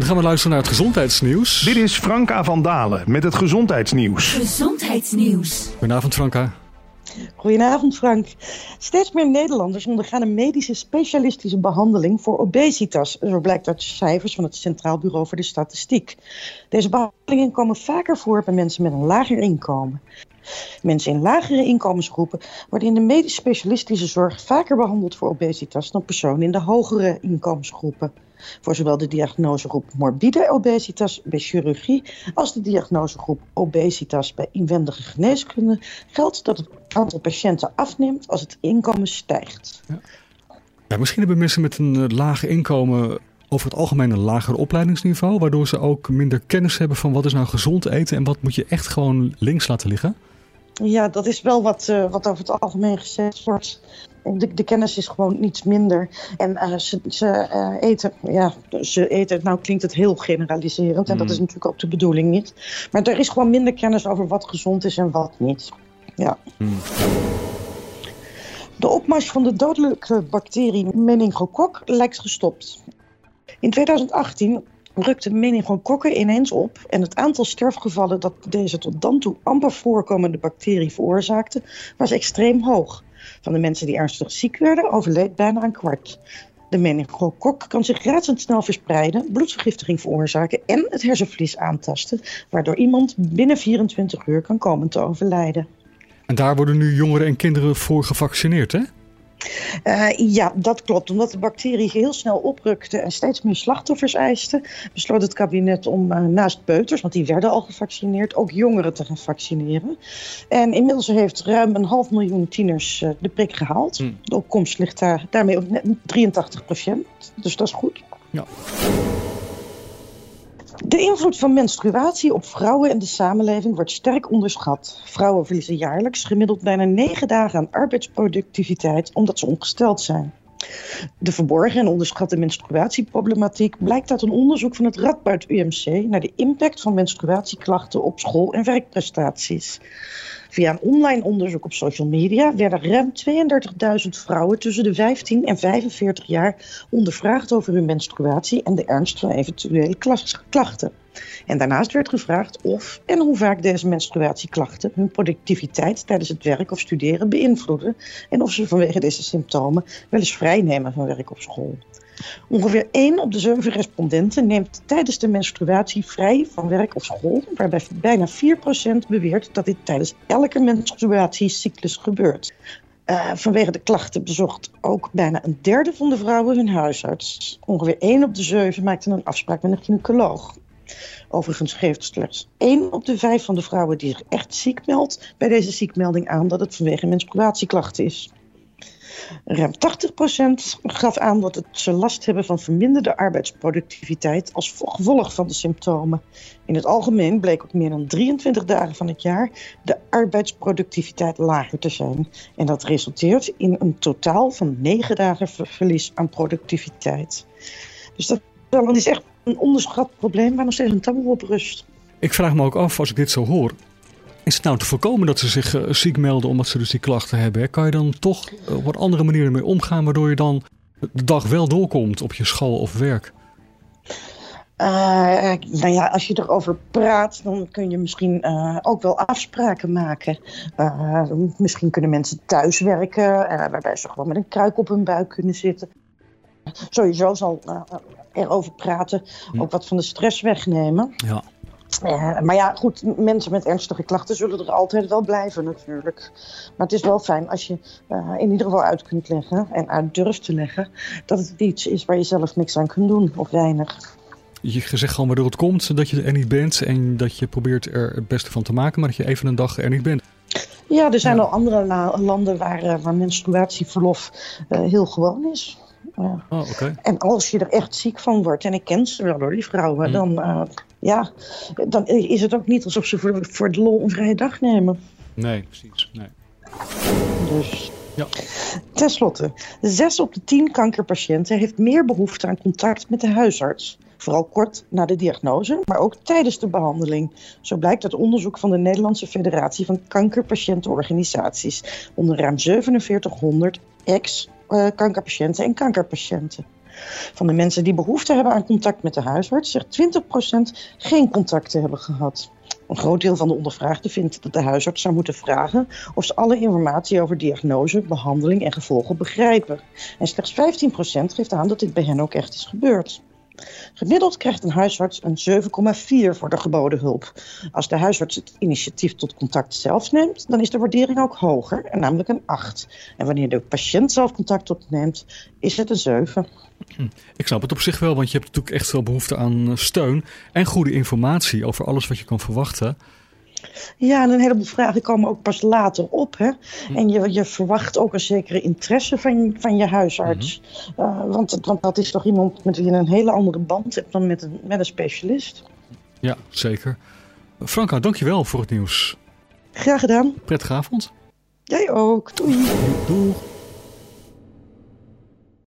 Dan gaan we luisteren naar het gezondheidsnieuws. Dit is Franka van Dalen met het gezondheidsnieuws. Gezondheidsnieuws. Goedenavond Franka. Goedenavond Frank. Steeds meer Nederlanders ondergaan een medische specialistische behandeling voor obesitas. Zo blijkt uit cijfers van het Centraal Bureau voor de Statistiek. Deze behandelingen komen vaker voor bij mensen met een lager inkomen. Mensen in lagere inkomensgroepen worden in de medisch specialistische zorg vaker behandeld voor obesitas dan personen in de hogere inkomensgroepen. Voor zowel de diagnosegroep morbide obesitas bij chirurgie als de diagnosegroep obesitas bij inwendige geneeskunde geldt dat het aantal patiënten afneemt als het inkomen stijgt. Ja, misschien hebben mensen met een laag inkomen over het algemeen een lager opleidingsniveau, waardoor ze ook minder kennis hebben van wat is nou gezond eten en wat moet je echt gewoon links laten liggen. Ja, dat is wel wat over het algemeen gezegd wordt. De kennis is gewoon iets minder. En ze eten, nou klinkt het heel generaliserend. En dat is natuurlijk ook de bedoeling niet. Maar er is gewoon minder kennis over wat gezond is en wat niet. Ja. De opmars van de dodelijke bacterie meningokok lijkt gestopt. In 2018 rukten meningokokken ineens op en het aantal sterfgevallen dat deze tot dan toe amper voorkomende bacterie veroorzaakte was extreem hoog. Van de mensen die ernstig ziek werden overleed bijna een kwart. De meningokok kan zich razendsnel verspreiden, bloedvergiftiging veroorzaken en het hersenvlies aantasten, waardoor iemand binnen 24 uur kan komen te overlijden. En daar worden nu jongeren en kinderen voor gevaccineerd, hè? Ja, dat klopt. Omdat de bacterie heel snel oprukte en steeds meer slachtoffers eiste, besloot het kabinet om naast peuters, want die werden al gevaccineerd, ook jongeren te gaan vaccineren. En inmiddels heeft ruim 500.000 tieners de prik gehaald. De opkomst ligt daarmee op 83%. Dus dat is goed. Ja. De invloed van menstruatie op vrouwen en de samenleving wordt sterk onderschat. Vrouwen verliezen jaarlijks gemiddeld bijna 9 dagen aan arbeidsproductiviteit omdat ze ongesteld zijn. De verborgen en onderschatte menstruatieproblematiek blijkt uit een onderzoek van het Radboud UMC naar de impact van menstruatieklachten op school- en werkprestaties. Via een online onderzoek op social media werden ruim 32.000 vrouwen tussen de 15 en 45 jaar ondervraagd over hun menstruatie en de ernst van eventuele klachten. En daarnaast werd gevraagd of en hoe vaak deze menstruatieklachten hun productiviteit tijdens het werk of studeren beïnvloeden en of ze vanwege deze symptomen wel eens vrijnemen van werk of school. Ongeveer 1 op de 7 respondenten neemt tijdens de menstruatie vrij van werk of school, waarbij bijna 4% beweert dat dit tijdens elke menstruatiecyclus gebeurt. Vanwege de klachten bezocht ook bijna een derde van de vrouwen hun huisarts. Ongeveer 1 op de 7 maakte een afspraak met een gynaecoloog. Overigens geeft slechts 1 op de 5 van de vrouwen die zich echt ziek meldt bij deze ziekmelding aan dat het vanwege menstruatieklachten is. Ruim 80% gaf aan dat ze last hebben van verminderde arbeidsproductiviteit als gevolg van de symptomen. In het algemeen bleek op meer dan 23 dagen van het jaar de arbeidsproductiviteit lager te zijn. En dat resulteert in een totaal van 9 dagen verlies aan productiviteit. Dus dat is echt een onderschat probleem waar nog steeds een taboe op rust. Ik vraag me ook af, als ik dit zo hoor, is het nou te voorkomen dat ze zich ziek melden omdat ze dus die klachten hebben? Kan je dan toch op een andere manier mee omgaan, waardoor je dan de dag wel doorkomt op je school of werk? Nou ja, als je erover praat, dan kun je misschien ook wel afspraken maken. Misschien kunnen mensen thuis werken, waarbij ze gewoon met een kruik op hun buik kunnen zitten. Sowieso zal erover praten ook wat van de stress wegnemen. Ja. Maar ja, goed, mensen met ernstige klachten zullen er altijd wel blijven natuurlijk. Maar het is wel fijn als je in ieder geval uit kunt leggen en uit durft te leggen dat het iets is waar je zelf niks aan kunt doen of weinig. Je zegt gewoon waardoor het komt, dat je er niet bent en dat je probeert er het beste van te maken, maar dat je even een dag er niet bent. Ja, er zijn al andere landen waar menstruatieverlof heel gewoon is. Ja. Oh, okay. En als je er echt ziek van wordt, en ik ken ze wel hoor, die vrouwen, dan is het ook niet alsof ze voor de lol een vrije dag nemen. Nee, precies. Nee. Dus. Ja. Ten slotte, 6 op de 10 kankerpatiënten heeft meer behoefte aan contact met de huisarts. Vooral kort na de diagnose, maar ook tijdens de behandeling. Zo blijkt uit onderzoek van de Nederlandse Federatie van Kankerpatiëntenorganisaties onder ruim 4700 ex-kankerpatiënten en kankerpatiënten. Van de mensen die behoefte hebben aan contact met de huisarts, zegt 20% geen contact te hebben gehad. Een groot deel van de ondervraagden vindt dat de huisarts zou moeten vragen of ze alle informatie over diagnose, behandeling en gevolgen begrijpen. En slechts 15% geeft aan dat dit bij hen ook echt is gebeurd. Gemiddeld krijgt een huisarts een 7,4 voor de geboden hulp. Als de huisarts het initiatief tot contact zelf neemt, dan is de waardering ook hoger, en namelijk een 8. En wanneer de patiënt zelf contact opneemt, is het een 7. Ik snap het op zich wel, want je hebt natuurlijk echt wel behoefte aan steun en goede informatie over alles wat je kan verwachten. Ja, en een heleboel vragen komen ook pas later op. Hè? En je verwacht ook een zekere interesse van je huisarts. Want dat is toch iemand met wie je een hele andere band hebt dan met een specialist. Ja, zeker. Franka, dankjewel voor het nieuws. Graag gedaan. Prettige avond. Jij ook. Doei. Doeg.